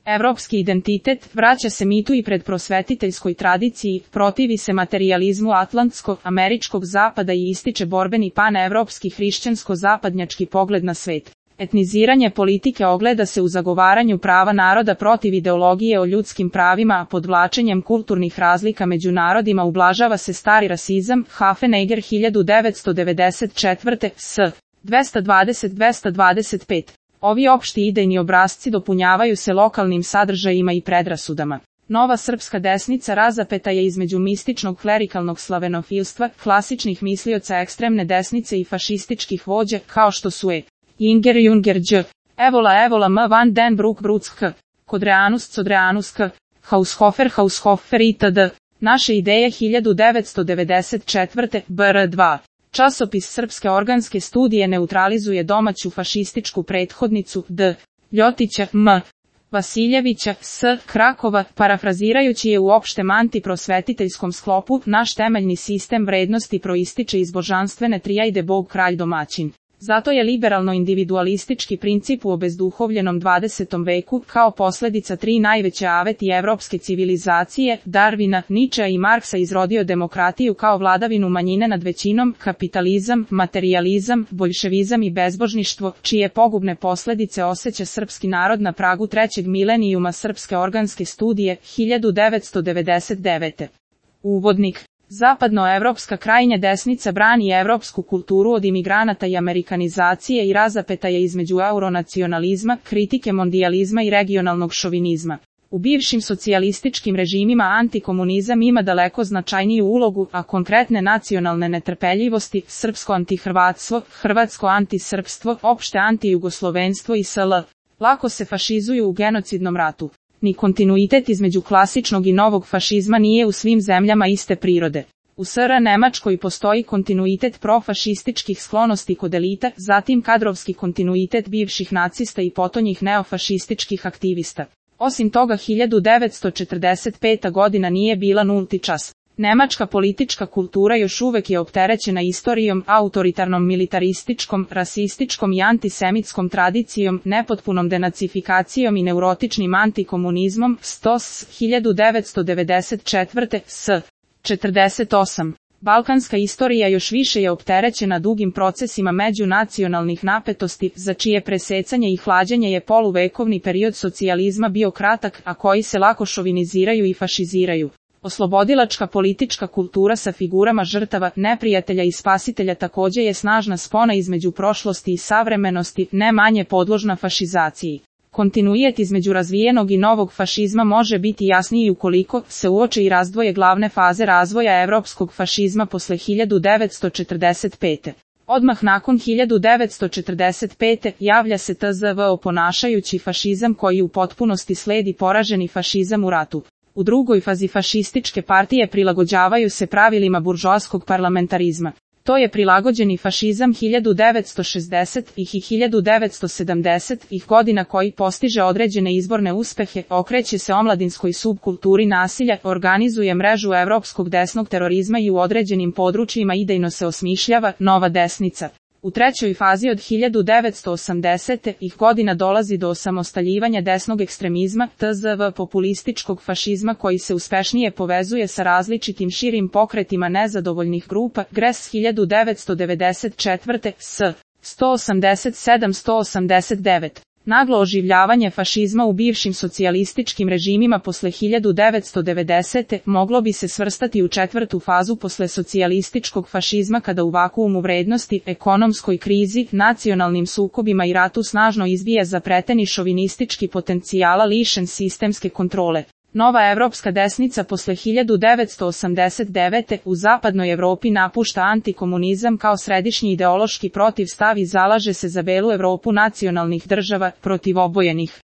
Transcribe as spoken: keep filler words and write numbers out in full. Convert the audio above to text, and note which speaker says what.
Speaker 1: Evropski identitet, vraća se mitu i predprosvetiteljskoj tradiciji, protivi se materijalizmu atlantsko-američkog zapada i ističe borbeni panevropski hrišćansko-zapadnjački pogled na svet. Etniziranje politike ogleda se u zagovaranju prava naroda protiv ideologije o ljudskim pravima, a podvlačenjem kulturnih razlika među narodima ublažava se stari rasizam. Hafenegger hiljadu devetsto devedeset četvrte. S. dvesta dvadeset do dvesta dvadeset pet. Ovi opšti idejni obrasci dopunjavaju se lokalnim sadržajima i predrasudama. Nova srpska desnica razapeta je između mističnog klerikalnog slavenofilstva, klasičnih mislioca ekstremne desnice i fašističkih vođa, kao što su E. Inger Junger Đ. Evola Evola M. van den Broek Bruck K. Kodreanus Codreanus K. Haushofer Haushofer itd. Naše ideje hiljadu devetsto devedeset četvrte. B R dva. Časopis Srpske organske studije neutralizuje domaću fašističku prethodnicu D. Ljotića M. Vasiljevića S. Krakova, parafrazirajući je u opštem antiprosvetiteljskom sklopu, naš temeljni sistem vrednosti proističe iz božanstvene trijajde Bog kralj domaćin. Zato je liberalno-individualistički princip u obezduhovljenom dvadesetom veku, kao posljedica tri najveće aveti evropske civilizacije, Darwina, Ničea i Marksa izrodio demokratiju kao vladavinu manjine nad većinom, kapitalizam, materijalizam, boljševizam i bezbožništvo, čije pogubne posljedice osjeća srpski narod na pragu trećeg milenijuma Srpske organske studije, hiljadu devetsto devedeset devete. Uvodnik. Zapadnoevropska krajnja desnica brani evropsku kulturu od imigranata i amerikanizacije i razapetaje između euronacionalizma, kritike mondijalizma i regionalnog šovinizma. U bivšim socijalističkim režimima antikomunizam ima daleko značajniju ulogu, a konkretne nacionalne netrpeljivosti, srpsko antihrvatstvo, hrvatsko antisrpstvo, opšte antijugoslovenstvo i sl. lako se fašizuju u genocidnom ratu. Ni kontinuitet između klasičnog i novog fašizma nije u svim zemljama iste prirode. U S R Nemačkoj postoji kontinuitet profašističkih sklonosti kod elita, zatim kadrovski kontinuitet bivših nacista i potonjih neofašističkih aktivista. Osim toga hiljadu devetsto četrdeset peta godina nije bila nulti čas. Nemačka politička kultura još uvek je opterećena istorijom, autoritarnom militarističkom, rasističkom i antisemitskom tradicijom, nepotpunom denacifikacijom i neurotičnim antikomunizmom. Stos hiljadu devetsto devedeset četvrte. S. četrdeset osam. Balkanska istorija još više je opterećena dugim procesima međunacionalnih napetosti, za čije presecanje i hlađenje je poluvekovni period socijalizma bio kratak, a koji se lako šoviniziraju i fašiziraju. Oslobodilačka politička kultura sa figurama žrtava, neprijatelja i spasitelja također je snažna spona između prošlosti i savremenosti, ne manje podložna fašizaciji. Kontinuitet između razvijenog i novog fašizma može biti jasniji ukoliko se uoče i razdvoje glavne faze razvoja evropskog fašizma posle hiljadu devetsto četrdeset pete. Odmah nakon hiljadu devetsto četrdeset pete. javlja se T Z V oponašajući fašizam koji u potpunosti sledi poraženi fašizam u ratu. U drugoj fazi fašističke partije prilagođavaju se pravilima buržoaskog parlamentarizma. To je prilagođeni fašizam hiljadu devetsto šezdesetih i hiljadu devetsto sedamdesetih godina koji postiže određene izborne uspehe, okreće se omladinskoj subkulturi nasilja, organizuje mrežu evropskog desnog terorizma i u određenim područjima idejno se osmišljava nova desnica. U trećoj fazi od hiljadu devetsto osamdesetih godina dolazi do osamostaljivanja desnog ekstremizma, T Z V populističkog fašizma koji se uspešnije povezuje sa različitim širim pokretima nezadovoljnih grupa, Gres hiljadu devetsto devedeset četvrte. S. sto osamdeset sedam do sto osamdeset devet. Naglo oživljavanje fašizma u bivšim socijalističkim režimima posle hiljadu devetsto devedesete. moglo bi se svrstati u četvrtu fazu posle socijalističkog fašizma kada u vakuumu vrednosti, ekonomskoj krizi, nacionalnim sukobima i ratu snažno izbije zapreteni šovinistički potencijala lišen sistemske kontrole. Nova evropska desnica posle hiljadu devetsto osamdeset devete. u zapadnoj Evropi napušta antikomunizam kao središnji ideološki protivstav i zalaže se za belu Evropu nacionalnih država, protiv obojenih